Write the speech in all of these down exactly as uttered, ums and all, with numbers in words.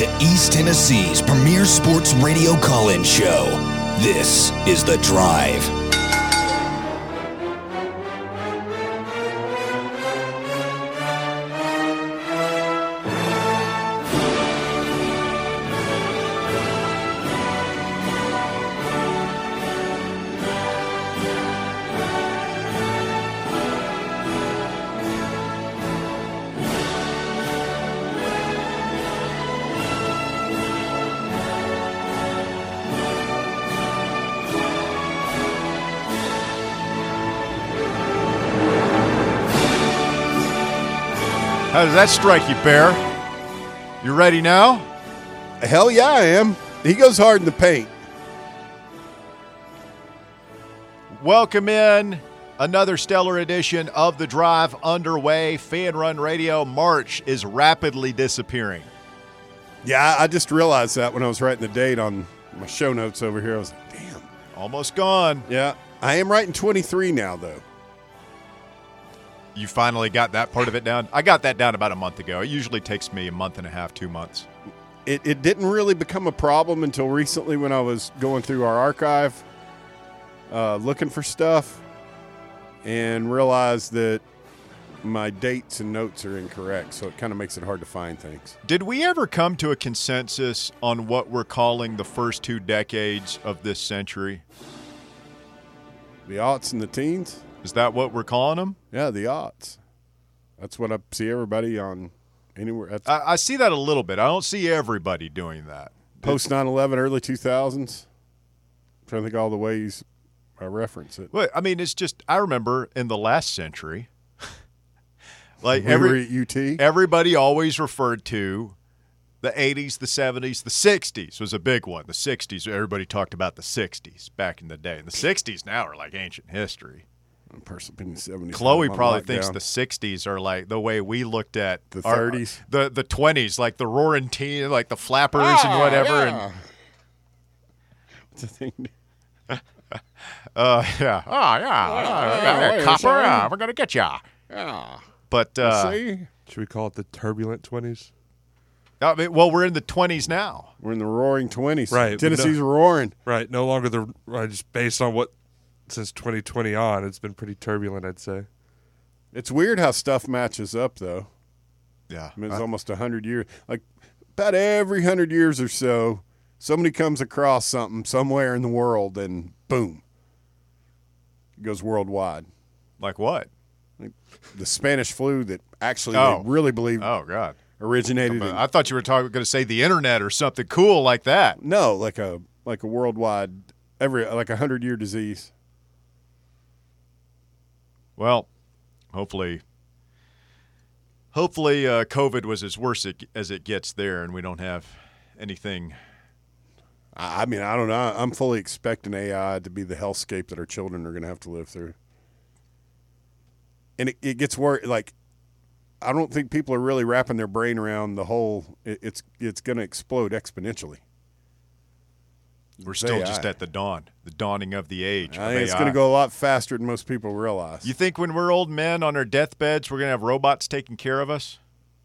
to East Tennessee's premier sports radio call-in show. This is The Drive. How does that strike you, Bear? You ready now? Hell yeah, I am. He goes hard in the paint. Welcome in. Another stellar edition of The Drive underway. Fan Run Radio. March is rapidly disappearing. Yeah, I just realized that when I was writing the date on my show notes over here. I was like, damn. Almost gone. Yeah, I am writing twenty-three now, though. You finally got that part of it down? I got that down about a month ago. It usually takes me a month and a half, two months. It, it didn't really become a problem until recently when I was going through our archive, uh, looking for stuff, and realized that my dates and notes are incorrect, so it kind of makes it hard to find things. Did we ever come to a consensus on what we're calling the first two decades of this century? The aughts and the teens? Is that what we're calling them? Yeah, the aughts. That's what I see everybody on anywhere. That's I, I see that a little bit. I don't see everybody doing that. Post nine eleven, early two thousands. I'm trying to think of all the ways I reference it. Well, I mean, it's just, I remember in the last century, like we every, were at U T. Everybody always referred to the eighties, the seventies, the sixties was a big one. The sixties, everybody talked about the sixties back in the day. And the sixties now are like ancient history. Personally, seventies. Chloe probably thinks the sixties are like the way we looked at the our, thirties, the the twenties, like the roaring teen, like the flappers oh, and whatever. Yeah. And what's the thing? uh, yeah. Oh, yeah. Oh, yeah. yeah. Copper, yeah. We're gonna get ya. Yeah. But uh, see, should we call it the turbulent twenties? I mean, well, we're in the twenties now. We're in the roaring twenties. Right. Tennessee's no, roaring. Right. No longer the uh, just based on what. Since twenty twenty on, it's been pretty turbulent, I'd say. It's weird how stuff matches up, though. Yeah. I mean, it's I, almost one hundred years. Like, about every one hundred years or so, somebody comes across something somewhere in the world, and boom, it goes worldwide. Like what? Like the Spanish flu that actually oh. they really believe oh, God. originated in, I thought you were talking, going to say the internet or something cool like that. No, like a like a worldwide, every like a hundred-year disease. Well, hopefully, hopefully uh, COVID was as worse as it gets there, and we don't have anything. I mean, I don't know. I'm fully expecting A I to be the hellscape that our children are going to have to live through. And it, it gets worse. Like, I don't think people are really wrapping their brain around the whole. It, it's it's going to explode exponentially. We're still A I. just at the dawn, the dawning of the age. I of think it's A I. going to go a lot faster than most people realize. You think when we're old men on our deathbeds, we're going to have robots taking care of us?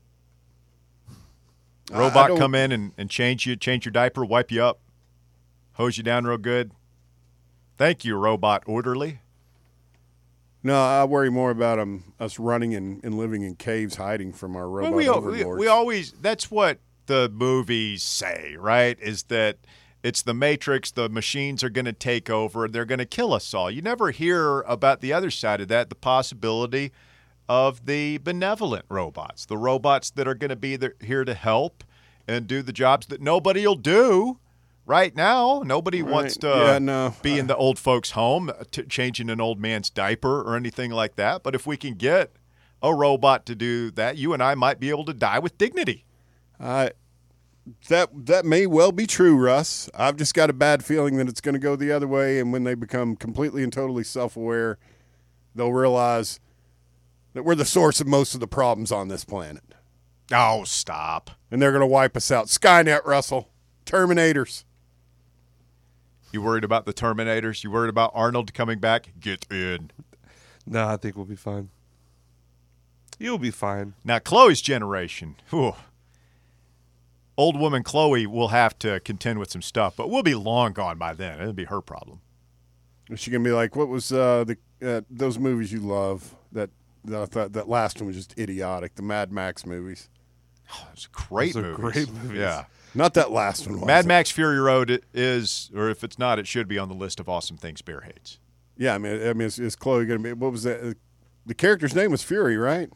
Robot come in and, and change you, change your diaper, wipe you up, hose you down real good. Thank you, robot orderly. No, I worry more about um, us running and, and living in caves, hiding from our robot well, we, overlords. We, we always, that's what the movies say, right? Is that it's the Matrix, the machines are going to take over, and they're going to kill us all. You never hear about the other side of that, the possibility of the benevolent robots, the robots that are going to be there, here to help and do the jobs that nobody will do right now. Nobody right. wants to yeah, no. be in the old folks' home, t- changing an old man's diaper or anything like that. But if we can get a robot to do that, you and I might be able to die with dignity. I. That that may well be true, Russ. I've just got a bad feeling that it's going to go the other way, and when they become completely and totally self-aware, they'll realize that we're the source of most of the problems on this planet. Oh, stop. And they're going to wipe us out. Skynet, Russell. Terminators. You worried about the Terminators? You worried about Arnold coming back? Get in. No, I think we'll be fine. You'll be fine. Now, Chloe's generation, whew, old woman Chloe will have to contend with some stuff, but we'll be long gone by then. It'll be her problem. Is she gonna be like, what was uh, the uh, those movies you love? That that I thought that last one was just idiotic. The Mad Max movies. Oh, it's a great Those are movies. great movies. Yeah. Not that last one. Was Mad it? Max Fury Road is, or if it's not, it should be on the list of awesome things Bear hates. Yeah, I mean, I mean, is, is Chloe gonna be? What was that? The character's name was Fury, right?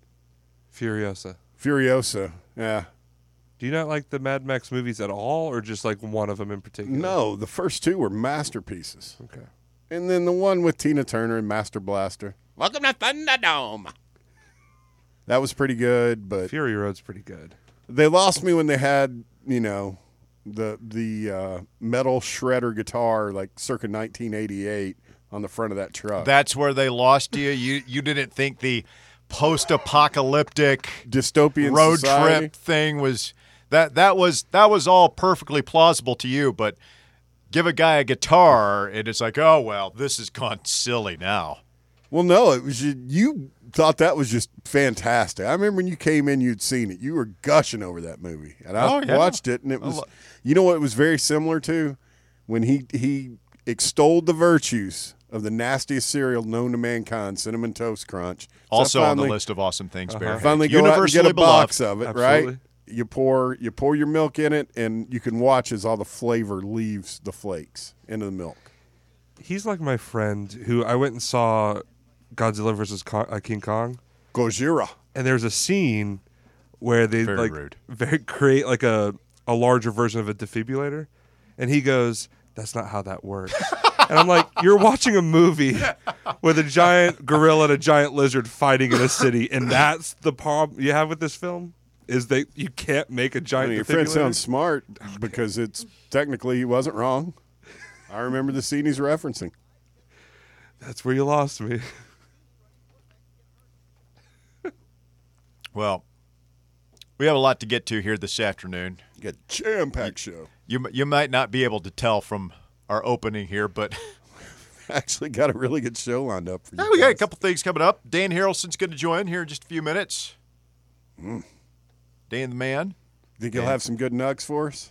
Furiosa. Furiosa. Yeah. Do you not like the Mad Max movies at all, or just like one of them in particular? No, the first two were masterpieces, Okay. and then the one with Tina Turner and Master Blaster. Welcome to Thunderdome. That was pretty good, but Fury Road's pretty good. they lost me when they had, you know, the the uh, metal shredder guitar like circa nineteen eighty-eight on the front of that truck. That's where they lost you. You you didn't think the post-apocalyptic dystopian road society. trip thing was that that was that was all perfectly plausible to you, but give a guy a guitar and it's like, oh well, this has gone silly now. Well, no, it was you, you thought that was just fantastic. I remember when you came in, you'd seen it. You were gushing over that movie, and I Oh, yeah. watched it, and it was, you know what it was very similar to? When he he extolled the virtues of the nastiest cereal known to mankind, Cinnamon Toast Crunch. So Also I on the finally- list of awesome things Bear hates. Finally, go out and Universally get a beloved. box of it, Absolutely. right? You pour you pour your milk in it, and you can watch as all the flavor leaves the flakes into the milk. He's like my friend who I went and saw Godzilla versus Kong, uh, King Kong, Gojira. and there's a scene where they Very like rude. very create like a a larger version of a defibrillator, and he goes, "That's not how that works." And I'm like, "You're watching a movie with a giant gorilla and a giant lizard fighting in a city, and that's the problem you have with this film." Is that you can't make a I giant mean, your friend defibrillator? sounds smart because it's technically he wasn't wrong. I remember the scene he's referencing. That's where you lost me. Well, we have a lot to get to here this afternoon. You got a jam-packed show. You you might not be able to tell from our opening here, but Actually got a really good show lined up for you. yeah, we got a guys. couple things coming up. Dan Harrelson's going to join here in just a few minutes. Mm. Dan the man. Think you'll Yeah. have some good nugs for us?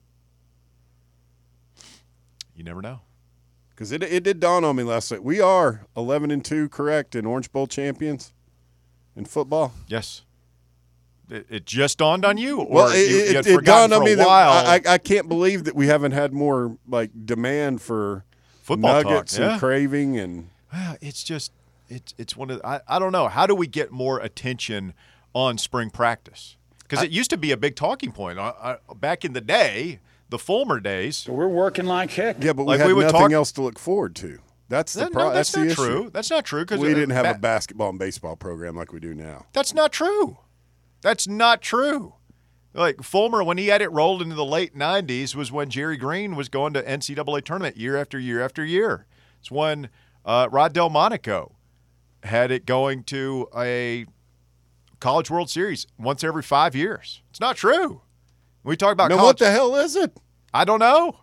You never know. Because it it did dawn on me last night. We are eleven and two, correct, in Orange Bowl champions in football. Yes. It, it just dawned on you, or Well, you, it, you it, had it forgotten dawned on for me a that while. I, I can't believe that we haven't had more like demand for Football nuggets talk, and yeah. craving and Well, it's just it's it's one of the, I I don't know, how do we get more attention on spring practice? Because it used to be a big talking point uh, uh, back in the day, the Fulmer days. We're working like heck. yeah, but we Like had we would nothing talk- else to look forward to. That's the That- pro- no, that's, that's, the not issue. true. That's not true because We didn't have a basketball and baseball program like we do now. That's not true. That's not true. Like Fulmer, when he had it rolled into the late nineties, was when Jerry Green was going to N C double A tournament year after year after year. It's when uh, Rod Delmonico had it going to a College World Series once every five years. It's not true. We talk about Now, college. what the hell is it? I don't know.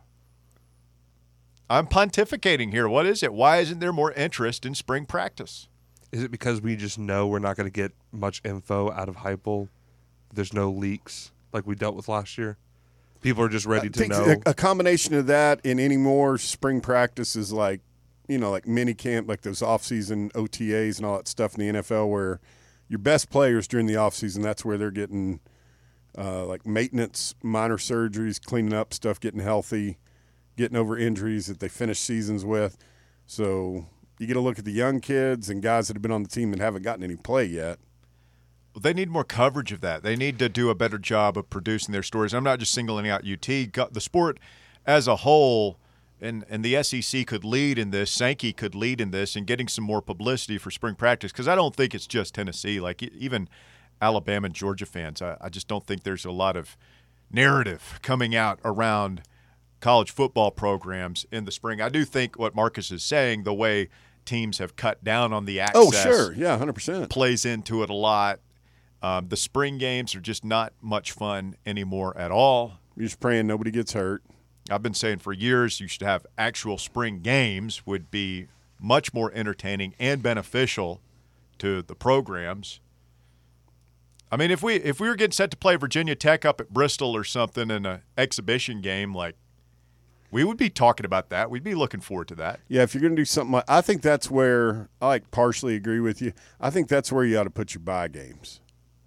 I'm pontificating here. What is it? Why isn't there more interest in spring practice? Is it because we just know we're not going to get much info out of Heupel? There's no leaks like we dealt with last year. People are just ready I to think know. a, a combination of that and any more spring practices like, you know, like mini camp, like those off-season O T As and all that stuff in the N F L where your best players during the off-season, that's where they're getting uh, like maintenance, minor surgeries, cleaning up stuff, getting healthy, getting over injuries that they finish seasons with. So you get a look at the young kids and guys that have been on the team that haven't gotten any play yet. Well, they need more coverage of that. They need to do a better job of producing their stories. I'm not just singling out U T. Go- The sport as a whole, and, and the S E C could lead in this, Sankey could lead in this, and getting some more publicity for spring practice, because I don't think it's just Tennessee. Like e- even Alabama and Georgia fans, I, I just don't think there's a lot of narrative coming out around college football programs in the spring. I do think what Marcus is saying, the way teams have cut down on the access Oh, sure. Yeah, one hundred percent. plays into it a lot. Um, the spring games are just not much fun anymore at all. You're just praying nobody gets hurt. I've been saying for years you should have actual spring games would be much more entertaining and beneficial to the programs. I mean, if we if we were getting set to play Virginia Tech up at Bristol or something in an exhibition game, like we would be talking about that. We'd be looking forward to that. Yeah, if you're going to do something like, I think that's where I like partially agree with you. I think that's where you ought to put your buy games.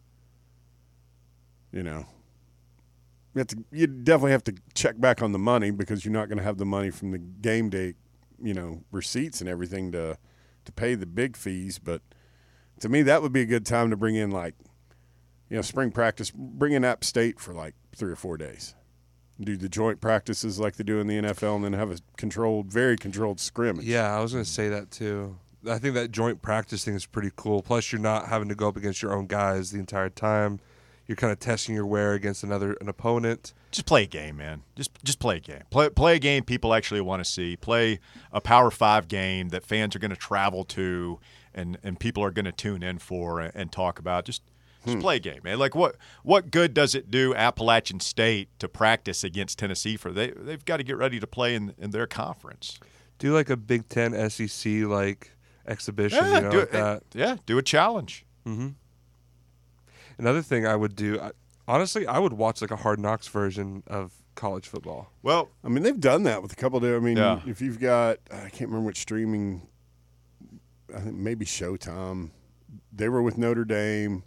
You know, you, have to, you definitely have to check back on the money because you're not going to have the money from the game day, you know, receipts and everything to to pay the big fees. But to me, that would be a good time to bring in, like, you know, spring practice. Bring in App State for like three or four days. Do the joint practices like they do in the N F L, and then have a controlled, very controlled scrimmage. Yeah, I was going to say that too. I think that joint practice thing is pretty cool. Plus, you're not having to go up against your own guys the entire time. You're kind of testing your wear against another an opponent. Just play a game, man. Just just play a game. Play play a game people actually want to see. Play a Power Five game that fans are going to travel to and, and people are going to tune in for and, and talk about. Just just hmm. play a game, man. Like what what good does it do Appalachian State to practice against Tennessee for? They they've got to get ready to play in in their conference. Do like a Big Ten S E C like exhibition, yeah, you know, do like it, that. Yeah, do a challenge. Mm-hmm. Another thing I would do, I, honestly, I would watch like a Hard Knocks version of college football. Well, I mean, they've done that with a couple of. I mean, yeah. if you've got, I can't remember which streaming. I think maybe Showtime. They were with Notre Dame.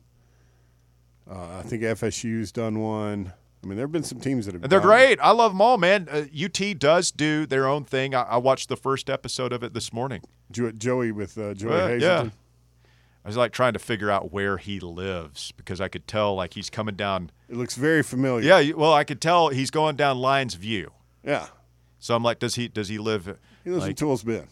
Uh, I think F S U's done one. I mean, there have been some teams that have. And they're done great. I love them all, man. Uh, U T does do their own thing. I, I watched the first episode of it this morning. Jo- Joey with uh, Joey Uh, Hazelton. yeah. I was like trying to figure out where he lives because I could tell like he's coming down. It looks very familiar. Yeah, you- well, I could tell he's going down Lions View. Yeah. So I'm like, does he does he live? He lives in like, Tools Bend.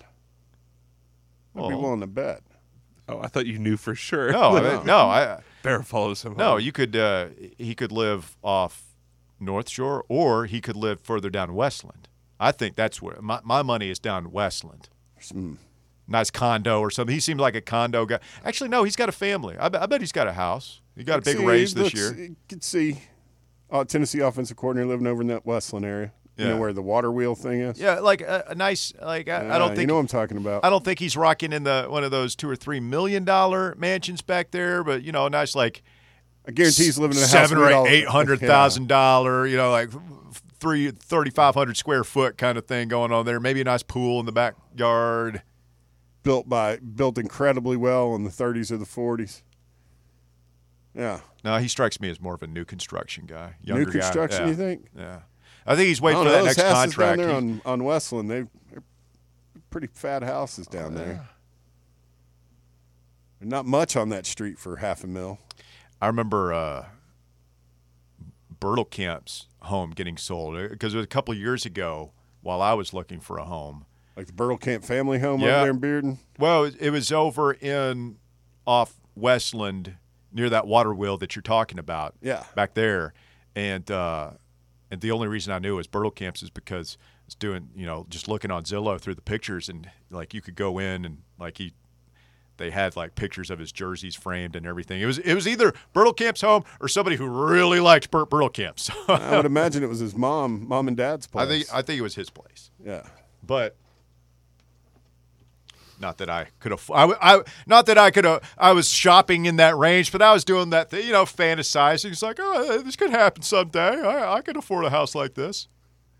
I'd be Oh. willing to bet. Oh, I thought you knew for sure. No, I mean, no, I Bear follows him. no. home. You could uh, he could live off North Shore, or he could live further down Westland. I think that's where my my money is down Westland. Mm. Nice condo or something. He seemed like a condo guy. Actually, no, he's got a family. I, bet- I bet he's got a house. He got a big See, raise it this looks- year. You could see uh, Tennessee offensive coordinator living over in that Westland area. You Yeah. know where the water wheel thing is? Yeah, like a, a nice like I, I Yeah, don't think you know what I'm talking about. I don't think he's rocking in the one of those two or three million dollar mansions back there, but you know, a nice like I guarantee he's living in a house seven or with eight, all- eight hundred thousand dollar, you know, like three thirty five hundred square foot kind of thing going on there. Maybe a nice pool in the backyard. built by built incredibly well in the thirties or the forties. Yeah, No, he strikes me as more of a new construction guy. new Younger guy. construction. Yeah. You think? Yeah, I think he's I waiting don't for know, that those next houses contract. down there He- on on Westland. They, they're pretty fat houses down there. There's not much on that street for half a mil. I remember uh, Bertelkamp's home getting sold because it was a couple of years ago while I was looking for a home. Like the Bertelkamp family home Yeah. over there in Bearden. Well, it was over in off Westland near that water wheel that you're talking about. Yeah. back there, and uh, and the only reason I knew it was Bertelkamp's is because I was doing you know just looking on Zillow through the pictures, and like you could go in and like he. They had like pictures of his jerseys framed and everything. It was it was either Bertelkamp's home or somebody who really liked Bert Bertelkamp. So I would imagine it was his mom, mom and dad's place. I think I think it was his place, yeah. but not that I could have. I, I not that I could have. I was shopping in that range, but I was doing that thing, you know, fantasizing. It's like, oh, this could happen someday. I, I could afford a house like this.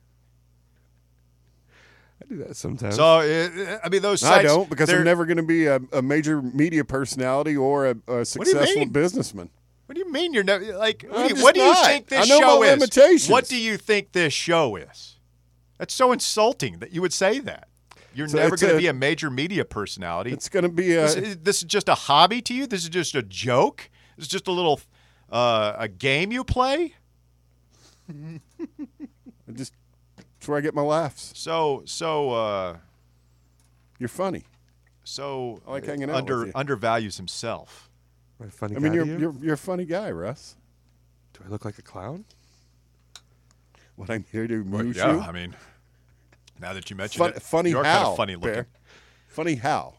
I do that sometimes. So it, I mean, those I sites, don't because they're- I'm never going to be a, a major media personality or a, a successful mean? businessman. What do you mean you're never like? What I'm do you, just what do you not. think this I know show my is? limitations. What do you think this show is? That's so insulting that you would say that. You're So never it's going to a- be a major media personality. It's going to be a This, is- this is just a hobby to you. This is just a joke. This is just a little uh, a game you play. I just that's where I get my laughs. So so uh, You're funny. so I like hanging out under with you. undervalues himself. Am I a funny I mean, guy you're, to you? you're you're a funny guy, Russ. Do I look like a clown? What I'm here to amuse yeah, you. I mean, now that you mention Fun, it, funny you are how? kind of funny looking. Bear. Funny how?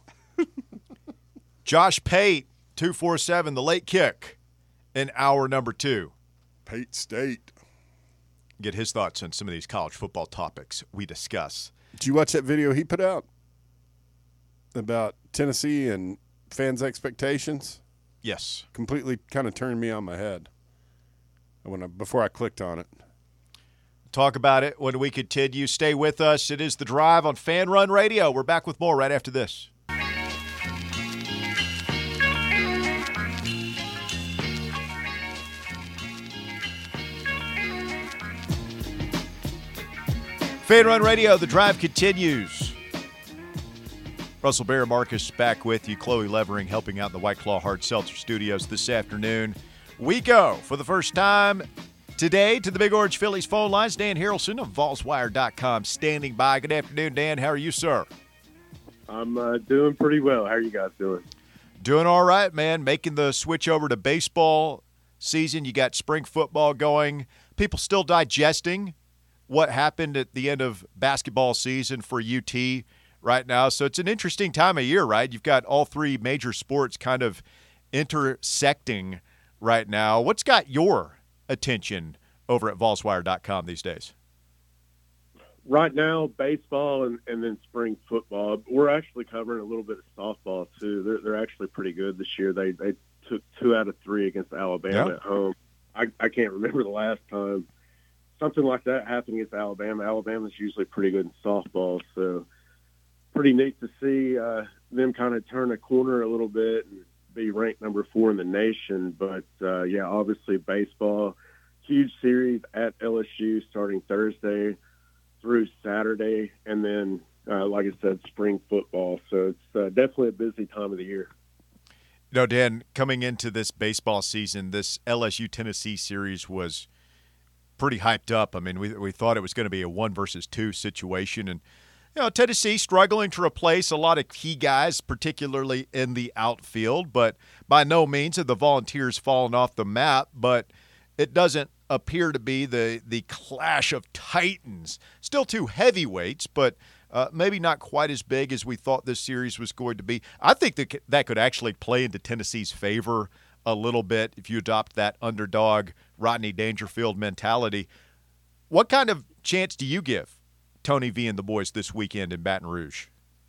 Josh Pate, two four seven, the late kick in hour number two. Pate State. Get his thoughts on some of these college football topics we discuss. Did you watch that video he put out about Tennessee and fans' expectations? Yes. Completely kind of turned me on my head when I, before I clicked on it. Talk about it when we continue. Stay with us. It is The Drive on Fan Run Radio. We're back with more right after this. Fan Run Radio, The Drive continues. Russell Bear Marcus back with you. Chloe Levering helping out in the White Claw Hard Seltzer Studios this afternoon. We go for the first time today to the Big Orange Phillies phone lines. Dan Harrelson of Vols Wire dot com standing by. Good afternoon, Dan. How are you, sir? I'm uh, doing pretty well. How are you guys doing? Doing all right, man. Making the switch over to baseball season. You got spring football going. People still digesting what happened at the end of basketball season for U T right now. So it's an interesting time of year, right? You've got all three major sports kind of intersecting right now. What's got your attention over at Vols Wire dot com these days? Right now, baseball and, and then spring football. We're actually covering a little bit of softball, too. They're, they're actually pretty good this year. They they took two out of three against Alabama yeah. at home. I, I can't remember the last time something like that happened against Alabama. Alabama's usually pretty good in softball, so pretty neat to see uh, them kind of turn a corner a little bit and be ranked number four in the nation. But, uh, yeah, obviously baseball, huge series at L S U starting Thursday through Saturday, and then, uh, like I said, spring football. So it's uh, definitely a busy time of the year. You know, Dan, coming into this baseball season, this L S U-Tennessee series was – pretty hyped up. I mean, we we thought it was going to be a one versus two situation, and you know, Tennessee struggling to replace a lot of key guys, particularly in the outfield. But by no means have the Volunteers fallen off the map. But it doesn't appear to be the the clash of titans. Still two heavyweights, but uh, maybe not quite as big as we thought this series was going to be. I think that that could actually play into Tennessee's favor a little bit if you adopt that underdog Rodney Dangerfield mentality. What kind of chance do you give Tony V and the boys this weekend in Baton Rouge?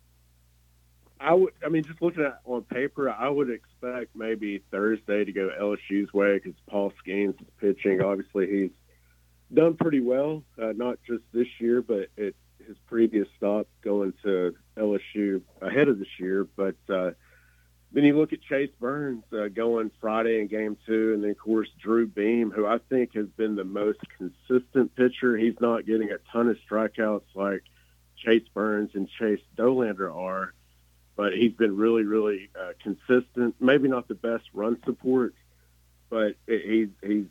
I would, I mean, just looking at on paper, I would expect maybe Thursday to go L S U's way because Paul Skeens is pitching. Obviously, he's done pretty well, uh, not just this year, but at his previous stop going to L S U ahead of this year. But uh, then you look at Chase Burns uh, going Friday in game two, and then, of course, Drew Beam, who I think has been the most consistent pitcher. He's not getting a ton of strikeouts like Chase Burns and Chase Dolander are, but he's been really, really uh, consistent. Maybe not the best run support, but it, he's, he's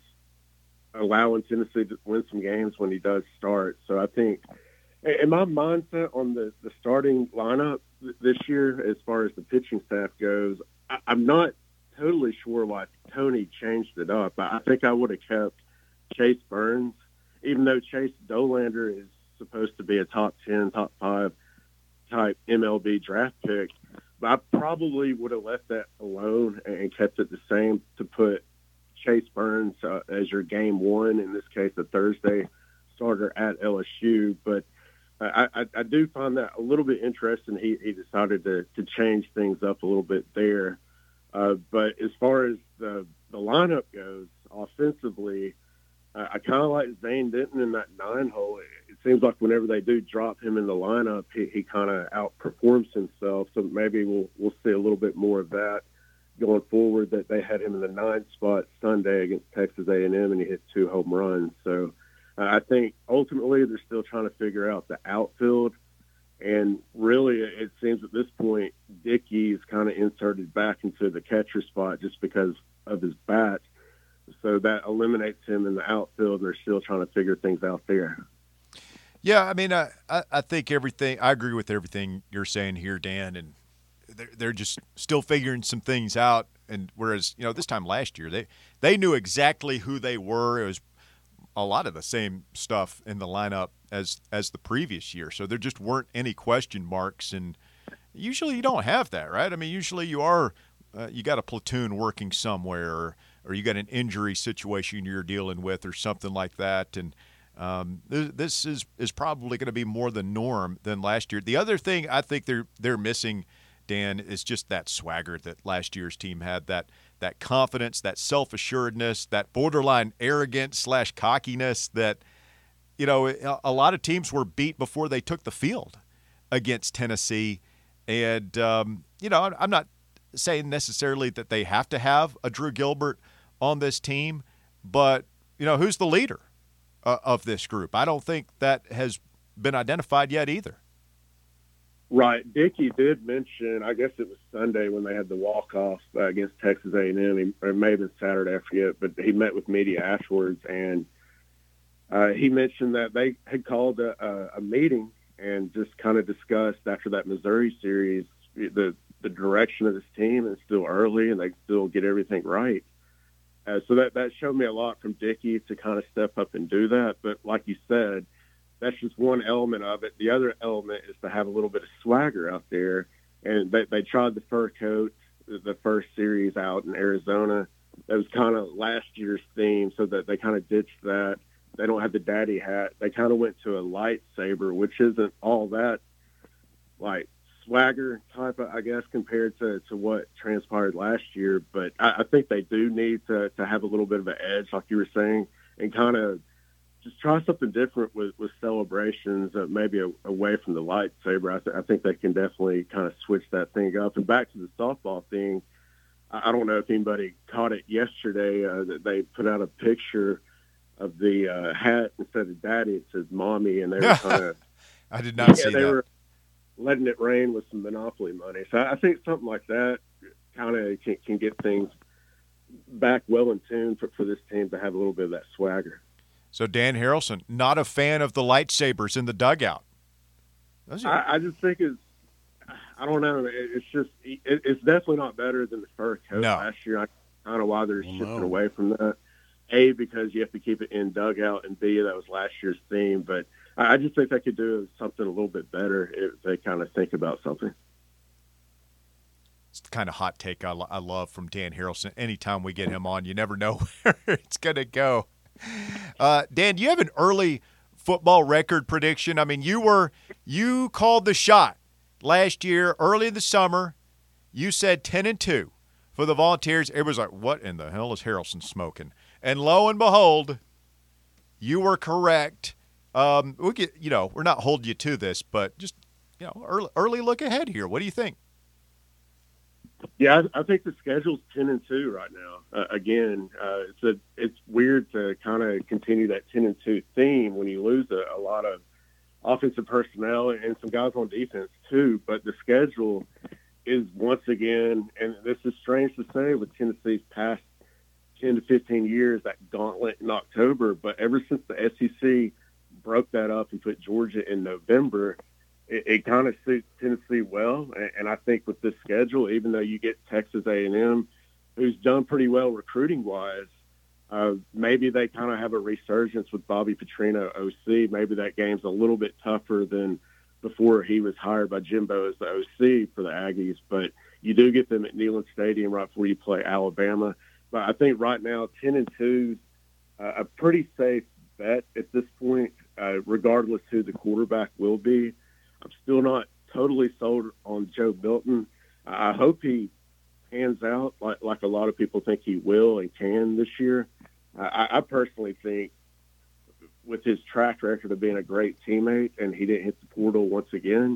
allowing Tennessee to win some games when he does start. So I think – in my mindset on the, the starting lineup this year, as far as the pitching staff goes, I, I'm not totally sure why Tony changed it up. I, I think I would have kept Chase Burns, even though Chase Dolander is supposed to be a top ten, top five type M L B draft pick. But I probably would have left that alone and kept it the same to put Chase Burns uh, as your game one, in this case a Thursday starter at L S U. But I, I, I do find that a little bit interesting. He, he decided to, to change things up a little bit there. Uh, but as far as the, the lineup goes, offensively, uh, I kind of like Zane Denton in that nine hole. It, it seems like whenever they do drop him in the lineup, he, he kind of outperforms himself. So maybe we'll we'll see a little bit more of that going forward. That they had him in the nine spot Sunday against Texas A and M, and he hit two home runs. So I think ultimately they're still trying to figure out the outfield, and really it seems at this point Dickey's kind of inserted back into the catcher spot just because of his bat, so that eliminates him in the outfield, and they're still trying to figure things out there. Yeah, I mean, I, I think everything – I agree with everything you're saying here, Dan, and they're, they're just still figuring some things out. And whereas, you know, this time last year, they, they knew exactly who they were. It was a lot of the same stuff in the lineup as as the previous year. So there just weren't any question marks, and usually you don't have that, right? I mean, usually you are uh, you got a platoon working somewhere, or, or you got an injury situation you're dealing with or something like that, and um, th- this is is probably going to be more the norm than last year. The other thing I think they're they're missing, Dan, is just that swagger that last year's team had, that that confidence, that self-assuredness, that borderline arrogance slash cockiness that, you know, a lot of teams were beat before they took the field against Tennessee. And, um, you know, I'm not saying necessarily that they have to have a Drew Gilbert on this team, but, you know, who's the leader uh, of this group? I don't think that has been identified yet either. Right. Dickey did mention, I guess it was Sunday when they had the walk-off uh, against Texas A and M, or it may have been Saturday, I forget, but he met with media afterwards, and uh, he mentioned that they had called a, a, a meeting and just kind of discussed after that Missouri series the, the direction of this team. It's still early, and they still get everything right. Uh, so that, that showed me a lot from Dickey to kind of step up and do that. But like you said, that's just one element of it. The other element is to have a little bit of swagger out there. And they, they tried the fur coat, the first series out in Arizona. That was kind of last year's theme, so that they kind of ditched that. They don't have the daddy hat. They kind of went to a lightsaber, which isn't all that, like, swagger type of, I guess, compared to, to what transpired last year. But I, I think they do need to, to have a little bit of an edge, like you were saying, and kind of just try something different with, with celebrations, uh, maybe a, away from the lightsaber. I, th- I think they can definitely kind of switch that thing up. And back to the softball thing, I, I don't know if anybody caught it yesterday, uh, that they put out a picture of the uh, hat. Instead of daddy, it says mommy, and they were kind of – I did not yeah, see they that. were letting it rain with some Monopoly money. So I think something like that kind of can, can get things back well in tune for, for this team to have a little bit of that swagger. So Dan Harrelson, not a fan of the lightsabers in the dugout. Those are- I, I just think it's, I don't know. It, it's just, it, it's definitely not better than the fur coat No. last year. I don't know why they're Well, shifting no. away from that. A, because you have to keep it in dugout, and B, that was last year's theme. But I, I just think they could do something a little bit better if they kind of think about something. It's the kind of hot take I, lo- I love from Dan Harrelson. Anytime we get him on, you never know where it's going to go. Uh, Dan, do you have an early football record prediction? I mean, you were you called the shot last year, early in the summer. You said ten and two for the Volunteers. Everybody's like, "What in the hell is Harrelson smoking?" And lo and behold, you were correct. Um, we get, you know, we're not holding you to this, but just you know, early, early look ahead here. What do you think? Yeah, I, I think the schedule's ten and two right now. Uh, again, uh, it's a, it's weird to kind of continue that ten and two theme when you lose a, a lot of offensive personnel and some guys on defense too. But the schedule is once again, and this is strange to say with Tennessee's past ten to fifteen years, that gauntlet in October. But ever since the S E C broke that up and put Georgia in November, it, it kind of suits Tennessee well. And, and I think with this schedule, even though you get Texas A and M, who's done pretty well recruiting-wise, uh, maybe they kind of have a resurgence with Bobby Petrino, O C. Maybe that game's a little bit tougher than before he was hired by Jimbo as the O C for the Aggies. But you do get them at Neyland Stadium right before you play Alabama. But I think right now, ten and two, uh, a pretty safe bet at this point, uh, regardless who the quarterback will be. I'm still not totally sold on Joe Milton. I hope he pans out like, like a lot of people think he will and can this year. I, I personally think with his track record of being a great teammate, and he didn't hit the portal once again,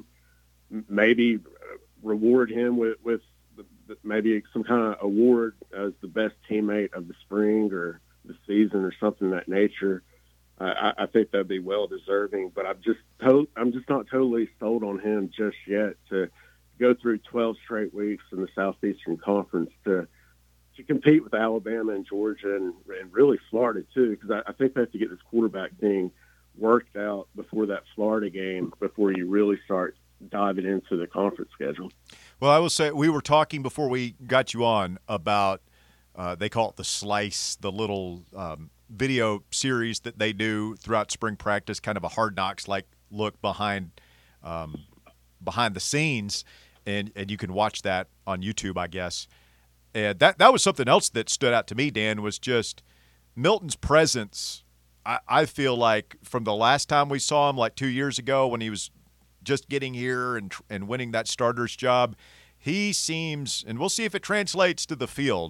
maybe reward him with, with maybe some kind of award as the best teammate of the spring or the season or something of that nature. Uh, I, I think that'd be well deserving, but I'm just to- I'm just not totally sold on him just yet to go through twelve straight weeks in the Southeastern Conference to to compete with Alabama and Georgia and, and really Florida too, because I, I think they have to get this quarterback thing worked out before that Florida game, before you really start diving into the conference schedule. Well, I will say we were talking before we got you on about uh, they call it the slice, the little um, video series that they do throughout spring practice, kind of a Hard Knocks like look behind um, behind the scenes, and and you can watch that on YouTube, I guess. And that that was something else that stood out to me, Dan, was just Milton's presence. I, I feel like from the last time we saw him, like two years ago when he was just getting here and and winning that starter's job, he seems, and we'll see if it translates to the field,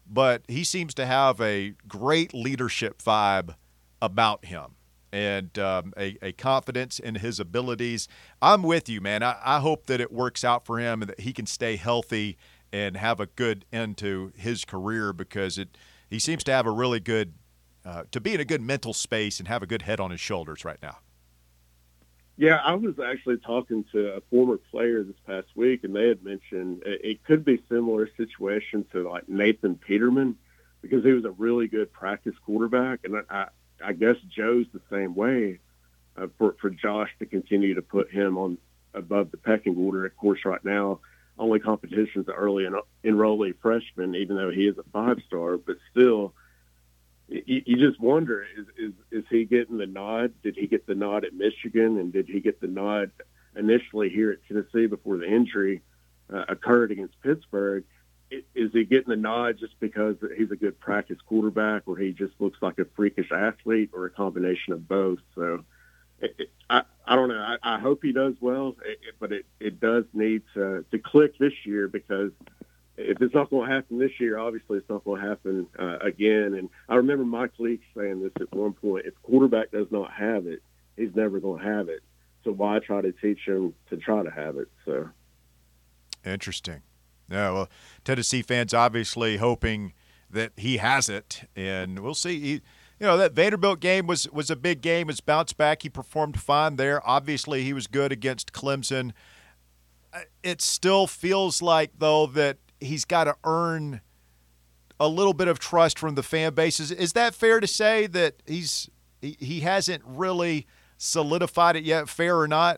but he seems to have a great leadership vibe about him and um, a, a confidence in his abilities. I'm with you, man. I, I hope that it works out for him and that he can stay healthy and have a good end to his career, because it he seems to have a really good uh, to be in a good mental space and have a good head on his shoulders right now. Yeah, I was actually talking to a former player this past week, and they had mentioned it could be similar situation to like Nathan Peterman, because he was a really good practice quarterback, and I, I guess Joe's the same way. Uh, for for Josh to continue to put him on above the pecking order. Of course, right now only competition is the early en- enrollee freshman, even though he is a five star, but still. You, you just wonder, is, is is he getting the nod? Did he get the nod at Michigan, and did he get the nod initially here at Tennessee before the injury uh, occurred against Pittsburgh? Is he getting the nod just because he's a good practice quarterback, or he just looks like a freakish athlete, or a combination of both? So it, it, I, I don't know. I, I hope he does well, it, it, but it, it does need to, to click this year, because if it's not going to happen this year, obviously it's not going to happen uh, again. And I remember Mike Leach saying this at one point: if quarterback does not have it, he's never going to have it. So why try to teach him to try to have it? So interesting. Yeah, well, Tennessee fans obviously hoping that he has it, and we'll see. He, you know, that Vanderbilt game was was a big game. His bounce back, he performed fine there. Obviously, he was good against Clemson. It still feels like, though, that he's got to earn a little bit of trust from the fan bases. Is that fair to say that he's he, he hasn't really solidified it yet, fair or not?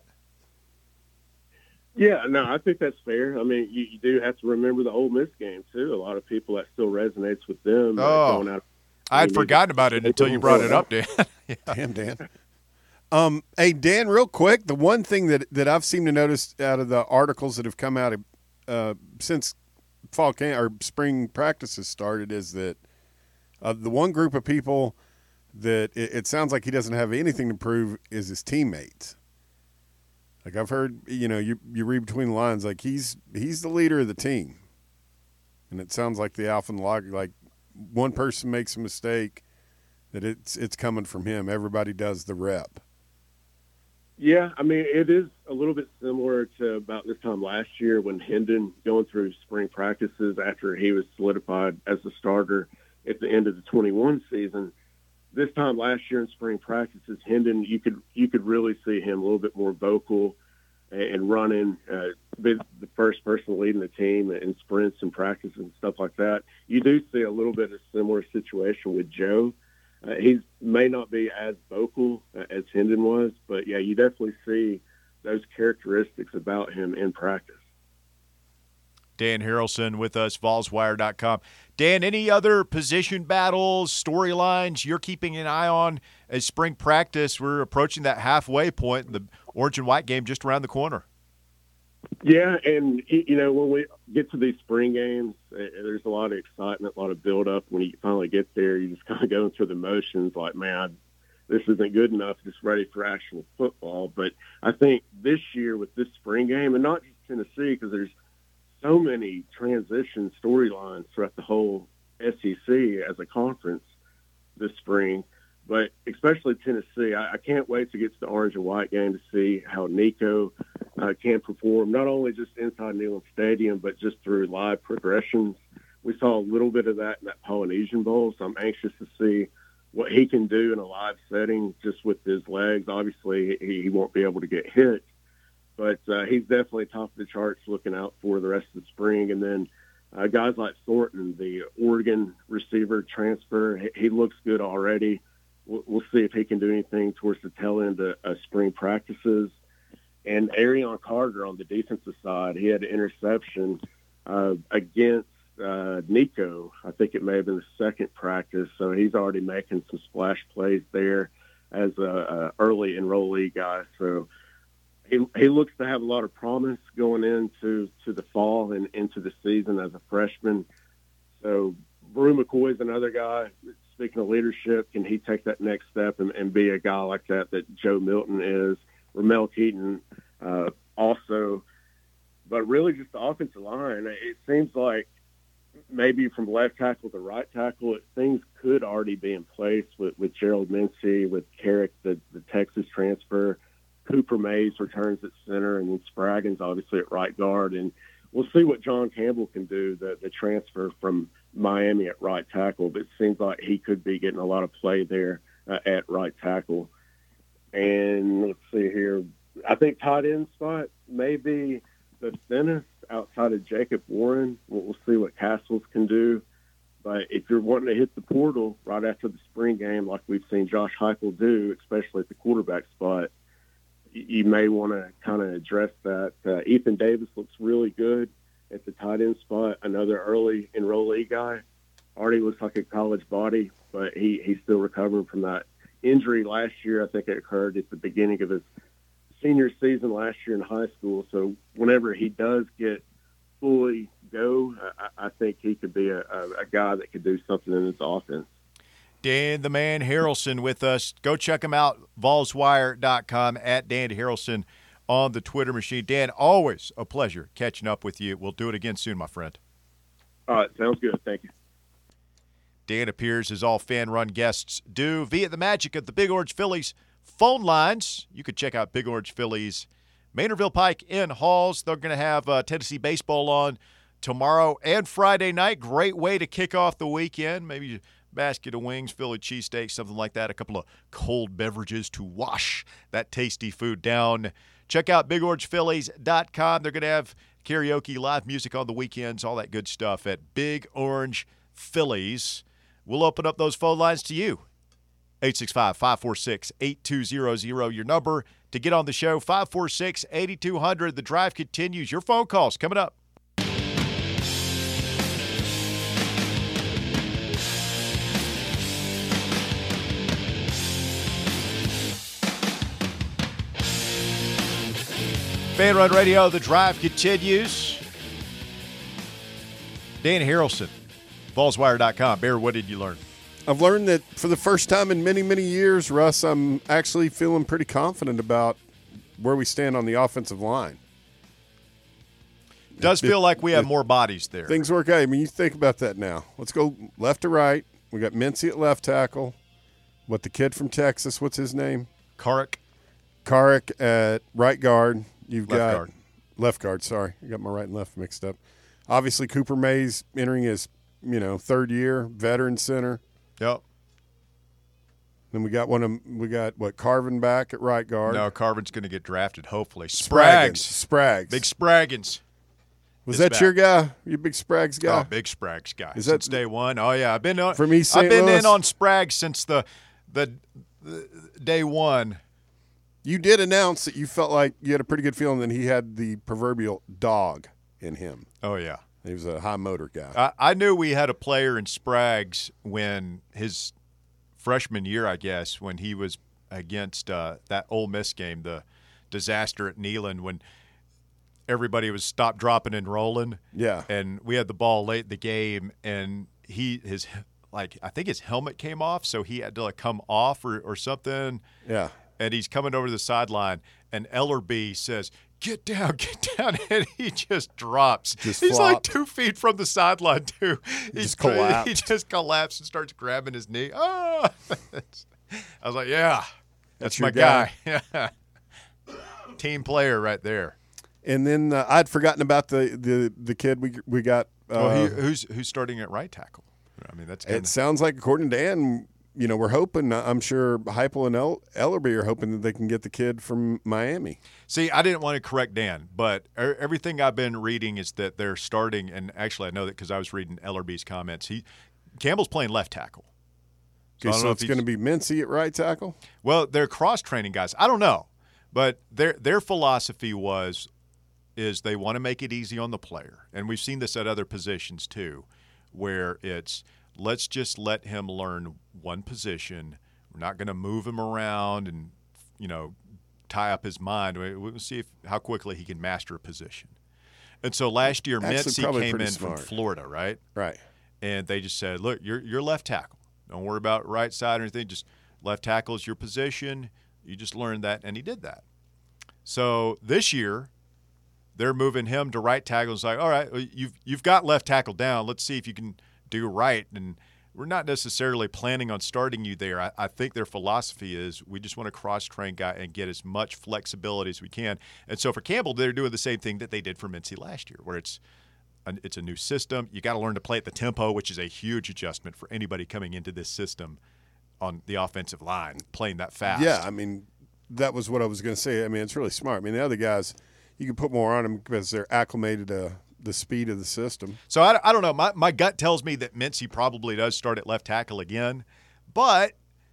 Yeah, no, I think that's fair. I mean, you, you do have to remember the Ole Miss game, too. A lot of people, that still resonates with them. Oh, uh, going out, I had forgotten about it until you brought it up, Dan. Yeah. Damn, Dan. Um, hey, Dan, real quick, the one thing that, that I've seemed to notice out of the articles that have come out of, uh, since fall camp or spring practices started is that uh, the one group of people that it, it sounds like he doesn't have anything to prove is his teammates. Like I've heard, you know, you you read between the lines, like he's he's the leader of the team, and it sounds like the alpha and the log. Like one person makes a mistake, that it's it's coming from him. Everybody does the rep. Yeah, I mean, it is a little bit similar to about this time last year when Hendon, going through spring practices after he was solidified as the starter at the end of the twenty-one season. This time last year in spring practices, Hendon, you could you could really see him a little bit more vocal and, and running, uh, be the first person leading the team in sprints and practices and stuff like that. You do see a little bit of a similar situation with Joe. Uh, he may not be as vocal uh, as Hendon was, but, yeah, you definitely see those characteristics about him in practice. Dan Harrelson with us, Vols Wire dot com. Dan, any other position battles, storylines you're keeping an eye on as spring practice? We're approaching that halfway point, the orange and white game just around the corner. Yeah, and, you know, when we get to these spring games, there's a lot of excitement, a lot of build-up. When you finally get there, you just kind of go through the motions like, man, this isn't good enough, just ready for actual football. But I think this year with this spring game, and not just Tennessee, because there's so many transition storylines throughout the whole S E C as a conference this spring, but especially Tennessee. I, I can't wait to get to the orange and white game to see how Nico uh, can perform, not only just inside Neyland Stadium, but just through live progressions. We saw a little bit of that in that Polynesian Bowl, so I'm anxious to see what he can do in a live setting just with his legs. Obviously, he, he won't be able to get hit, but uh, he's definitely top of the charts looking out for the rest of the spring. And then uh, guys like Thornton, the Oregon receiver transfer, he, he looks good already. We'll, we'll see if he can do anything towards the tail end of, of spring practices. And Arion Carter on the defensive side, he had an interception uh, against uh, Nico. I think it may have been the second practice. So he's already making some splash plays there as a, a early enrollee guy. So He, he looks to have a lot of promise going into to the fall and into the season as a freshman. So Brew McCoy is another guy. Speaking of leadership, can he take that next step and, and be a guy like that that Joe Milton is? Ramel Keaton uh, also. But really just the offensive line. It seems like maybe from left tackle to right tackle, it, things could already be in place with, with Gerald Mincy, with Carrick, the, the Texas transfer. Cooper Mays returns at center, and then Spraggins obviously at right guard. And we'll see what John Campbell can do, the, the transfer from Miami at right tackle. But it seems like he could be getting a lot of play there uh, at right tackle. And let's see here. I think tight end spot may be the thinnest outside of Jacob Warren. We'll, we'll see what Castles can do. But if you're wanting to hit the portal right after the spring game, like we've seen Josh Heupel do, especially at the quarterback spot, you, you may want to kind of address that. Uh, Ethan Davis looks really good at the tight end spot, another early enrollee guy. Already looks like a college body, but he, he's still recovering from that injury last year. I think it occurred at the beginning of his senior season last year in high school. So whenever he does get fully go, I, I think he could be a, a, a guy that could do something in his offense. Dan the Man Harrelson with us. Go check him out, vols wire dot com, at Dan Harrelson on the Twitter machine. Dan, always a pleasure catching up with you. We'll do it again soon, my friend. All right, sounds good. Thank you. Dan appears as all fan-run guests do via the magic of the Big Orange Phillies phone lines. You could check out Big Orange Phillies, Maynardville Pike in Halls. They're going to have uh, Tennessee baseball on tomorrow and Friday night. Great way to kick off the weekend. Maybe a basket of wings, Philly cheesesteak, something like that. A couple of cold beverages to wash that tasty food down. Check out big orange phillies dot com. They're going to have karaoke, live music on the weekends, all that good stuff at Big Orange Phillies. We'll open up those phone lines to you. eight six five, five four six, eight two zero zero. Your number to get on the show, five four six, eight two zero zero. The drive continues. Your phone calls coming up. Fan Run Radio, the drive continues. Dan Harrelson, vols wire dot com. Bear, what did you learn? I've learned that for the first time in many, many years, Russ, I'm actually feeling pretty confident about where we stand on the offensive line. Does It- feel like we have it- more bodies there. Things work out. I mean, you think about that now. Let's go left to right. We got Mincy at left tackle. What, the kid from Texas, what's his name? Carrick, Carrick at right guard. You've left got guard. left guard. Sorry, I got my right and left mixed up. Obviously, Cooper Mays entering his you know third year, veteran center. Yep. Then we got one of we got what Carvin back at right guard. No, Carvin's going to get drafted, hopefully. Spraggins. Sprags. Sprags. Big Spraggins. Was is that back. your guy? Your big Sprags guy? Oh, big Sprags guy. Is since that- day one. Oh, yeah. I've been on, From East I've Saint been Louis? in on Sprags since the, the the day one. You did announce that you felt like you had a pretty good feeling that he had the proverbial dog in him. Oh, yeah. He was a high motor guy. I, I knew we had a player in Sprags when his freshman year, I guess, when he was against uh, that Ole Miss game, the disaster at Neyland, when everybody was stop, dropping, and rolling. Yeah. And we had the ball late in the game, and he his like I think his helmet came off, so he had to like come off or, or something. Yeah. And he's coming over to the sideline, and Ellerby says, "Get down, get down," and he just drops. Just he's like flopped. two feet from the sideline, too. He just collapsed. He just collapsed and starts grabbing his knee. Oh! I was like, yeah, that's, That's my your guy. guy. Team player right there. And then uh, I'd forgotten about the, the, the kid we we got. Uh, well, he, who's who's starting at right tackle? I mean, that's it sounds like, according to Dan, you know, we're hoping. I'm sure Heupel and El- Ellerby are hoping that they can get the kid from Miami. See, I didn't want to correct Dan, but er- everything I've been reading is that they're starting, and actually I know that because I was reading Ellerby's comments. He Campbell's playing left tackle. I Okay, don't so know it's if going to he's- be Mincy at right tackle. Well, they're cross-training guys. I don't know, but their their philosophy was is they want to make it easy on the player, and we've seen this at other positions too, where it's let's just let him learn one position. We're not going to move him around and you know tie up his mind. We- We'll see if, how quickly he can master a position. And so last year, Actually, Mincy probably came pretty in smart. from Florida, right? Right. And they just said, look, you're you're left tackle. Don't worry about right side or anything. Just left tackle is your position. You just learned that, and he did that. So this year, they're moving him to right tackle. It's like, all right, you've you've got left tackle down. Let's see if you can do right. And we're not necessarily planning on starting you there. I, I think their philosophy is we just want to cross-train guy and get as much flexibility as we can. And so for Campbell, they're doing the same thing that they did for Mincy last year, where it's a, it's a new system. You got to learn to play at the tempo, which is a huge adjustment for anybody coming into this system on the offensive line, playing that fast. Yeah, I mean, that was what I was going to say. I mean, it's really smart. I mean, the other guys, you can put more on them because they're acclimated to the speed of the system. So I, I don't know. My, my gut tells me that Mincy probably does start at left tackle again. But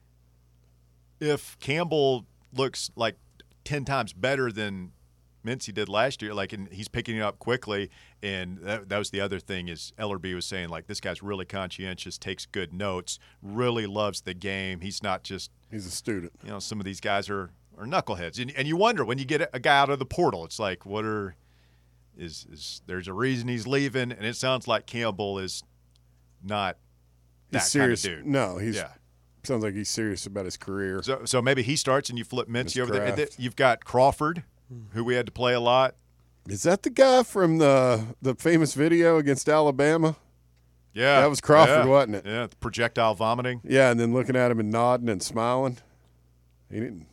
if Campbell looks like ten times better than Mincy did last year, like, and he's picking it up quickly, and that, that was the other thing is Ellerby was saying, like, this guy's really conscientious, takes good notes, really loves the game. He's not just – he's a student. You know, some of these guys are, are knuckleheads. And, and you wonder when you get a guy out of the portal, it's like, what are – Is, is there's a reason he's leaving, and it sounds like Campbell is not that he's serious. kind of dude. No, he's yeah. sounds like he's serious about his career. So, so maybe he starts and you flip Mincy His over there. craft. You've got Crawford, who we had to play a lot. Is that the guy from the the famous video against Alabama? Yeah, That was Crawford, yeah. wasn't it? Yeah, the projectile vomiting. Yeah, and then looking at him and nodding and smiling. He didn't.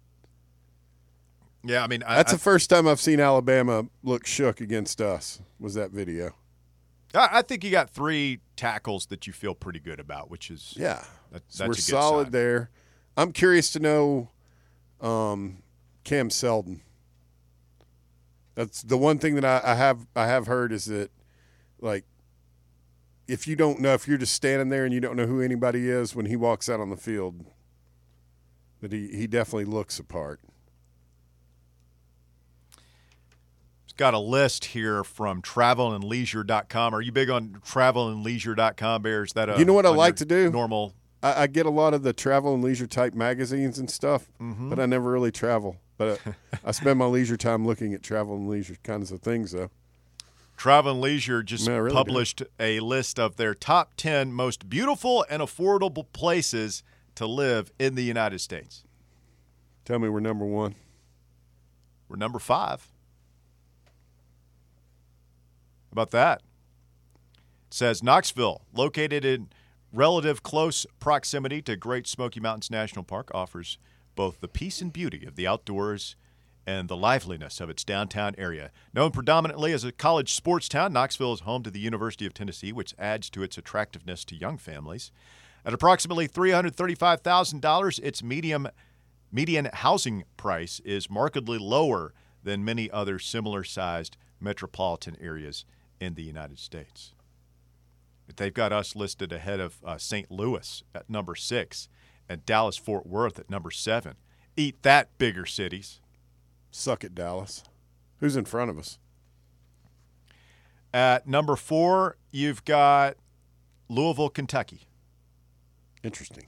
Yeah, I mean, I, That's I, the first time I've seen Alabama look shook against us. Was that video? I, I think you got three tackles that you feel pretty good about, which is Yeah, that, that's so a we're good solid sign. there. I'm curious to know um, Cam Selden. That's the one thing that I, I have I have heard is that, like, if you don't know, if you're just standing there and you don't know who anybody is when he walks out on the field, that he, he definitely looks apart. Got a list here from travel and leisure dot com. Are you big on travel and leisure dot com, Bear? Is that a, You know what I on like your to do? Normal. I, I get a lot of the travel and leisure type magazines and stuff, Mm-hmm. but I never really travel. But I, I spend my leisure time looking at travel and leisure kinds of things, though. Travel and Leisure just Man, I really published a list of their top ten most beautiful and affordable places to live in the United States. Tell me we're number one. We're number five. How about that? It says Knoxville, located in relative close proximity to Great Smoky Mountains National Park, offers both the peace and beauty of the outdoors and the liveliness of its downtown area. Known predominantly as a college sports town, Knoxville is home to the University of Tennessee, which adds to its attractiveness to young families. At approximately three hundred thirty-five thousand dollars, its medium, median housing price is markedly lower than many other similar-sized metropolitan areas in the United States. They've got us listed ahead of uh, Saint Louis at number six and Dallas-Fort Worth at number seven. Eat that, bigger cities. Suck it, Dallas. Who's in front of us? At number four, you've got Louisville, Kentucky. Interesting.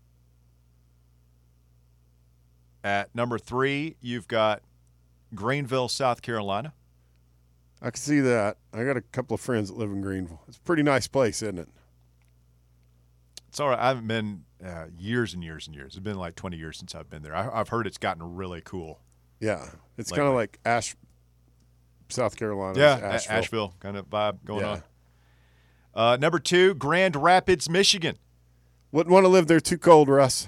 At number three, you've got Greenville, South Carolina. I can see that. I got a couple of friends that live in Greenville. It's a pretty nice place, isn't it? It's all right. I haven't been uh, years and years and years. It's been like twenty years since I've been there. I, I've heard it's gotten really cool. Yeah. It's Lately. kind of like Ash, South Carolina. Yeah, Asheville. A- Asheville kind of vibe going Yeah. on. Uh, number two, Grand Rapids, Michigan. Wouldn't want to live there too cold, Russ.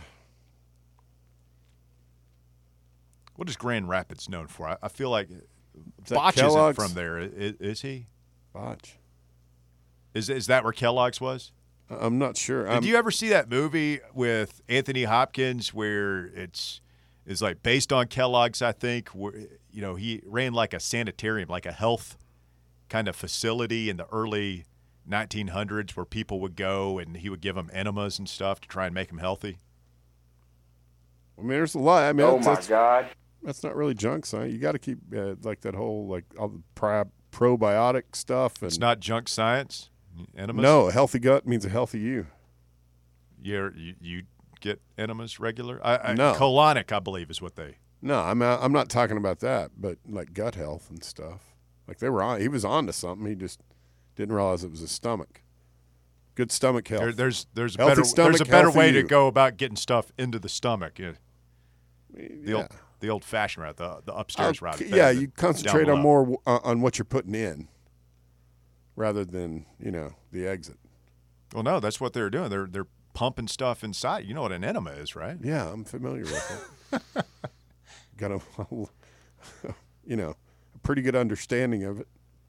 What is Grand Rapids known for? I, I feel like that Botch isn't Kellogg's? from there. Is, is he? Botch. Is is that where Kellogg's was? I'm not sure. Did I'm, you ever see that movie with Anthony Hopkins where it's is like based on Kellogg's? I think where you know he ran like a sanitarium, like a health kind of facility in the early nineteen hundreds where people would go and he would give them enemas and stuff to try and make them healthy. I mean, there's a lot. I mean, Oh that's, my that's, God! that's not really junk science. You got to keep uh, like that whole like all the pri- probiotic stuff. And It's not junk science. Enemas. no, a healthy gut means a healthy you. You're, you you get enemas regular. I, I, No. colonic, I believe, is what they. No, I'm not, I'm not talking about that, but like gut health and stuff. Like they were on. He was on to something. He just didn't realize it was his stomach. Good stomach health. There, there's there's a Healthy better stomach, there's a better healthy way to you. go about getting stuff into the stomach. Yeah. The yeah. old the old-fashioned route, the the upstairs Uh, route. yeah, better you than concentrate down on below. more uh, on what you're putting in rather than, you know, the exit. Well, no, that's what they're doing. They're they're pumping stuff inside. You know what an enema is, right? Yeah, I'm familiar with it. Got a, you know, a pretty good understanding of it.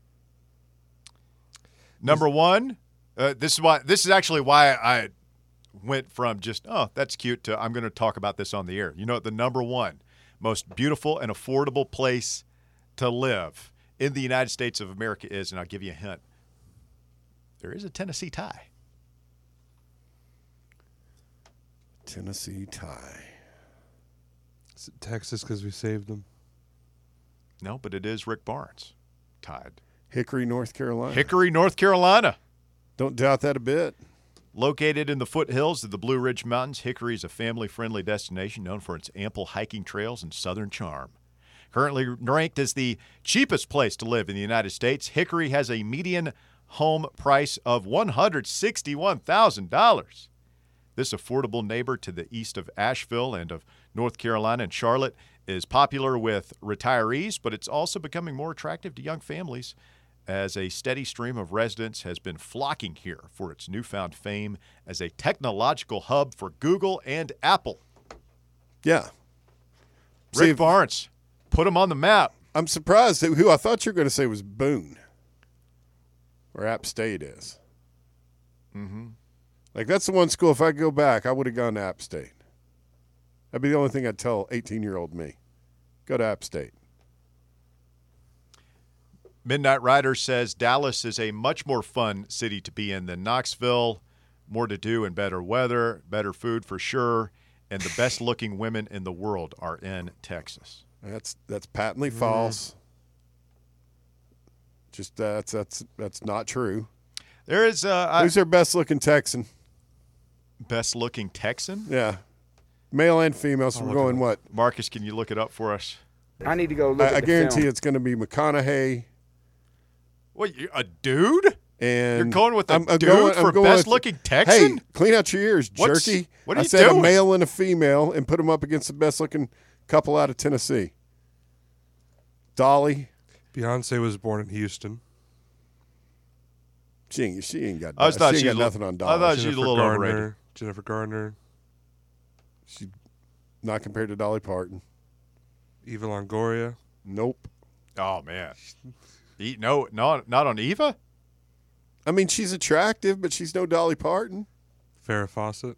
Number one, uh, this is why. This is actually why I went from just oh that's cute to I'm going to talk about this on the air. You know what the number one most beautiful and affordable place to live in the United States of America is, and I'll give you a hint. There is a Tennessee tie. Tennessee tie. Is it Texas because we saved them? No, but it is Rick Barnes tied. Hickory, North Carolina. Hickory, North Carolina. Don't doubt that a bit. Located in the foothills of the Blue Ridge Mountains, Hickory is a family-friendly destination known for its ample hiking trails and southern charm. Currently ranked as the cheapest place to live in the United States, Hickory has a median home price of one hundred sixty-one thousand dollars. This affordable neighbor to the east of Asheville and of North Carolina and Charlotte is popular with retirees, but it's also becoming more attractive to young families as a steady stream of residents has been flocking here for its newfound fame as a technological hub for Google and Apple. Yeah. Rick See, Barnes, put him on the map. I'm surprised that who I thought you were going to say was Boone, where App State is. Mm-hmm. Like, that's the one school, if I go back, I would have gone to App State. That'd be the only thing I'd tell eighteen-year-old me. Go to App State. Midnight Rider says Dallas is a much more fun city to be in than Knoxville. More to do and better weather, better food for sure, and the best-looking women in the world are in Texas. That's that's patently false. Just uh, that's that's that's not true. There is a Who's their best-looking Texan? best-looking Texan. Yeah, male and female. So I'll we're look going it what? Marcus, can you look it up for us? I need to go look I, at I the guarantee film. it's going to be McConaughey. What, you, a dude? And You're going with a I'm- I'm dude going- I'm for going with- best-looking Texan? Hey, clean out your ears, What's- jerky. what are I you said doing? a male and a female, and put them up against the best-looking couple out of Tennessee. Dolly, Beyonce was born in Houston. she ain't, she ain't got. I was she thought ain't she got was- nothing on I Dolly. thought she was a Jennifer little Garner, overrated. Jennifer Garner, She not compared to Dolly Parton. Eva Longoria. Nope. Oh, man. E- no, no, not on Eva? I mean, she's attractive, but she's no Dolly Parton. Farrah Fawcett.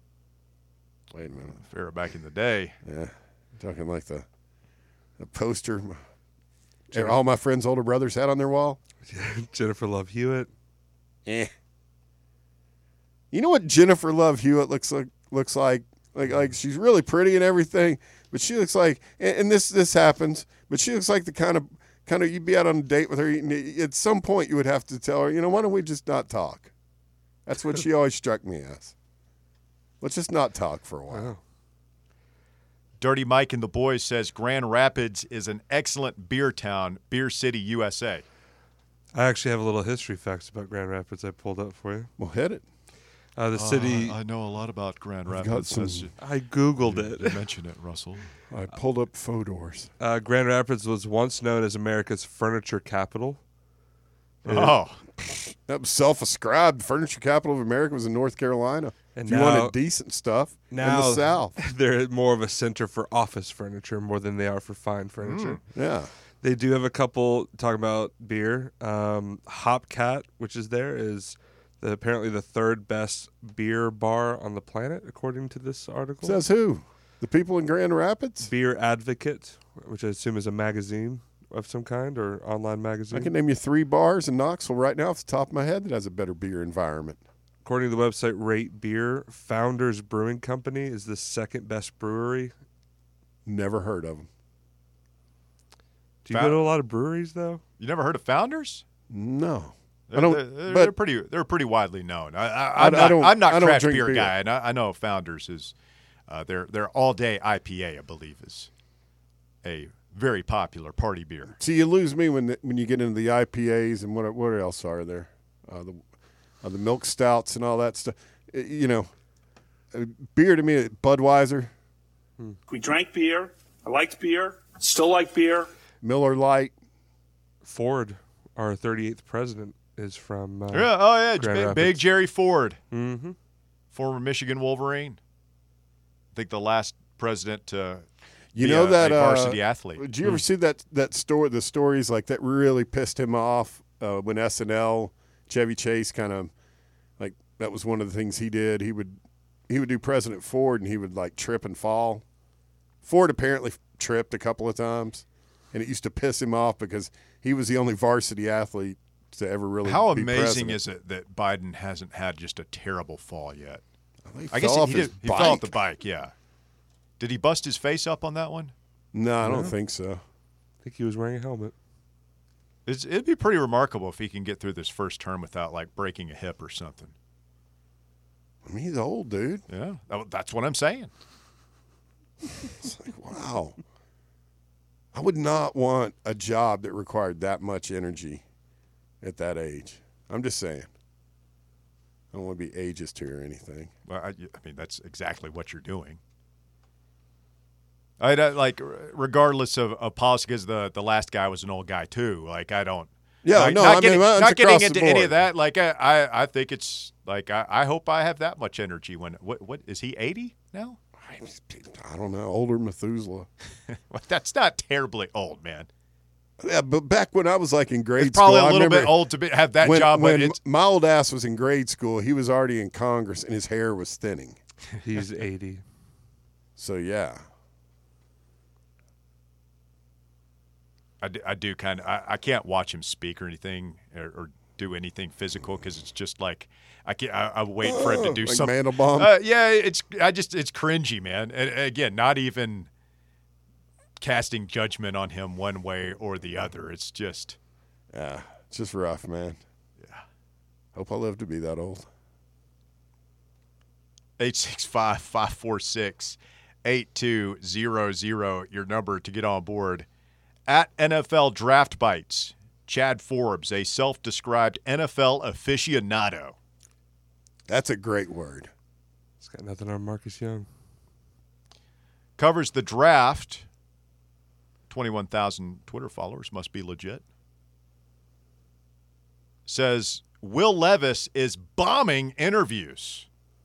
Wait a minute. Farrah back in the day. Yeah, talking like the the poster all my friends' older brothers had on their wall. Jennifer Love Hewitt. Eh. You know what Jennifer Love Hewitt looks like? Looks like like like she's really pretty and everything, but she looks like and, and this this happens, but she looks like the kind of kind of you'd be out on a date with her. And at some point, you would have to tell her, you know, why don't we just not talk? That's what she always struck me as. Let's just not talk for a while. Wow. Dirty Mike and the Boys says Grand Rapids is an excellent beer town, Beer City, U S A. I actually have a little history facts about Grand Rapids I pulled up for you. Well, hit it. Uh, the city. I know a lot about Grand I've Rapids. got as some- you- I Googled you it. mention it, Russell. I pulled up Fodor's. Uh, Grand Rapids was once known as America's furniture capital. Oh, That was self-ascribed. Furniture capital of America was in North Carolina. And if you now- wanted decent stuff in Now the South. they're more of a center for office furniture more than they are for fine furniture. Yeah. They do have a couple talking about beer. Um, Hopcat, which is there, is the, apparently the third best beer bar on the planet, according to this article. Says who? The people in Grand Rapids? Beer Advocate, which I assume is a magazine of some kind or online magazine. I can name you three bars in Knoxville right now off the top of my head that has a better beer environment. According to the website Rate Beer, Founders Brewing Company is the second best brewery. Never heard of them. Do you Found- go to a lot of breweries, though? you never heard of Founders? No. They're, I don't- they're, they're, but- they're pretty. They're pretty widely known. I, I, I- I'm I not. don't- I'm not I don't craft drink beer, beer. guy, and I, I know Founders is. Uh, their their all day I P A, I believe, is a very popular party beer. See, you lose me when when you get into the I P As and what what else are there? Uh, the uh, the milk stouts and all that stuff. Uh, You know, uh, beer to me, Budweiser. We drank beer. I liked beer. Still like beer. Miller Lite. Ford, our thirty-eighth president, is from. Uh, Yeah, oh yeah, Grand big, Rapids. big Jerry Ford, Mm-hmm. former Michigan Wolverine. I think the last president to You be know a, that a uh, varsity athlete. Did you ever see that that story? The stories like that really pissed him off uh, when S N L, Chevy Chase kind of like that was one of the things he did. He would he would do President Ford and he would like trip and fall. Ford apparently tripped a couple of times, and it used to piss him off because he was the only varsity athlete to ever really. How be amazing president. is it that Biden hasn't had just a terrible fall yet? He I guess fell he, off he, his did, he bike. fell off the bike. Yeah. Did he bust his face up on that one? No, I don't No. think so. I think he was wearing a helmet. It's, it'd be pretty remarkable if he can get through this first term without like breaking a hip or something. I mean, he's old, dude. Yeah, that- that's what I'm saying. It's like, wow. I would not want a job that required that much energy at that age. I'm just saying. I don't want to be ageist here or anything. Well, I, I mean, that's exactly what you're doing. I don't- like, regardless of, of policy, because the the last guy was an old guy too. Like, I don't. Yeah, like, no, not I getting, mean, it's not getting across the into any board. of that. Like, I, I, I think it's like I, I hope I have that much energy when. What what is he eighty now? I don't know. Older Methuselah. Well, that's not terribly old, man. Yeah, but back when I was like in grade It's probably school, a I little bit remember old to be, have that when, job, when but it's my old ass was in grade school, he was already in Congress and his hair was thinning. He's eighty. So yeah, I do, I do kind of I, I can't watch him speak or anything or, or do anything physical because it's just like I can't I, I wait for him to do like something. Mandelbaum. Uh, yeah, it's I just it's cringy, man. And again, not even casting judgment on him one way or the other. It's just Yeah, it's just rough, man. Yeah. Hope I live to be that old. eight six five, five four six, eight two zero zero, your number to get on board. At N F L Draft Bites, Chad Forbes, a self-described N F L aficionado. That's a great word. It's got nothing on Marcus Young. Covers the draft. twenty-one thousand Twitter followers, must be legit. Says, Will Levis is bombing interviews.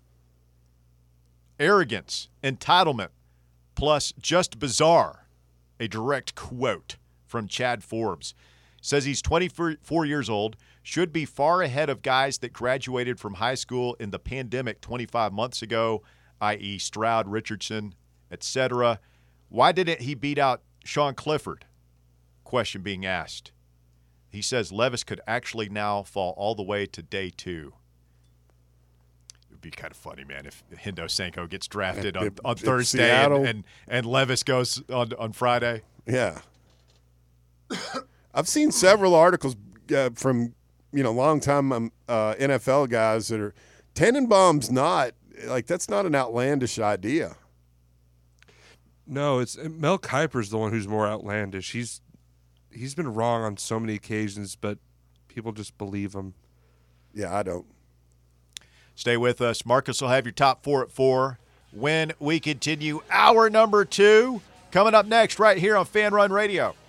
Arrogance, entitlement, plus just bizarre. A direct quote from Chad Forbes. Says he's twenty-four years old, should be far ahead of guys that graduated from high school in the pandemic twenty-five months ago, that is. Stroud, Richardson, et cetera. Why didn't he beat out Sean Clifford? Question being asked. He says Levis could actually now fall all the way to day two. It would be kind of funny, man, if Hendo Senko gets drafted on, If- on if Thursday Seattle- and, and, and Levis goes on, on Friday. Yeah. I've seen several articles uh, from, you know, long-time um, uh, N F L guys that are – Tannenbaum's not – like, that's not an outlandish idea. No, it's Mel Kiper's the one who's more outlandish. He's he's been wrong on so many occasions, but people just believe him. Yeah, I don't. Stay with us. Marcus will have your top four at four when we continue hour number two. Coming up next right here on Fan Run Radio.